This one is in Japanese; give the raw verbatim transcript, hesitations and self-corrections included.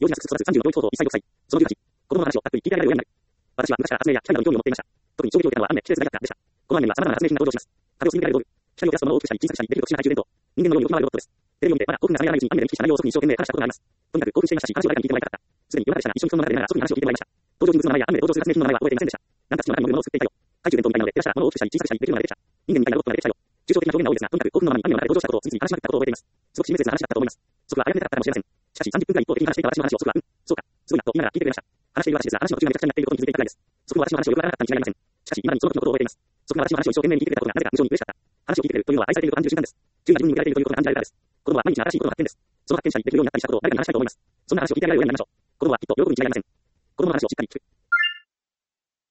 用事なく育つさんじゅうの教育等々一切六歳。そのじゅうはち、子供の話をたっぷり聞いてあげられるようになる。私は昔から発明や機械などに興味を持っていました。特に衝撃を受けたのはアニメ、季節大百科でした。このアニメには様々な発明品が登場します。風を続けられる道具、光を出すものを大きくしたり小さくしたりできる特殊な懐中電灯、人間のように動き回るロボットです。テレビを見てまだ興奮が冷めやらないうちにアニメで見聞きした内容を特に一生懸命話したことがあります。とにかく興奮していましたし、話を誰かに聞いてもらいたかった。すでに世の中でしたが、一緒にその中でながら外に話を聞いてもらいました。登場人物の名前やアニメで登場する発明品の名前は覚えていませんでした。なんか土の中に潜るものを作っていたよ。懐中電灯みたいなので手出したら物を大きくしたり小さくしたりできるのが出てきた。人間みたいなロボットが出てきたよ。抽象的な表現が多いですが、とにかく興奮のままにアニメの中で登場したことを次々に話しまくったことを覚えています。すごく親切な話だったと思います。そこはあやめたかったかもしれません。しかしさんじゅっぷんくらい一方的に話していた私の話をそこは、うん、そうか、すごいなと言いながら聞いてくれました。話している私ですが、話の途中がめちゃくちゃになっていることに気づいていたくらいです。そこは私の話をよくわからなかったに違いありません。しかし、今にその時のことを覚えています。そこが私の話を一生懸命に聞いてくれたことがなぜか無性に嬉しかった。話を聞いてくれるというのは愛されていると感じる瞬間です。自由な自分に向かれているということが感じられるからです。子供は毎日新しいことの発見です。その発見者にできるようになったりしたことを誰かに話したいと思います。そんな話を聞いてあげられるようになりましょう。子供はきっと喜ぶに違いありません。子供の話をしっかり聞く。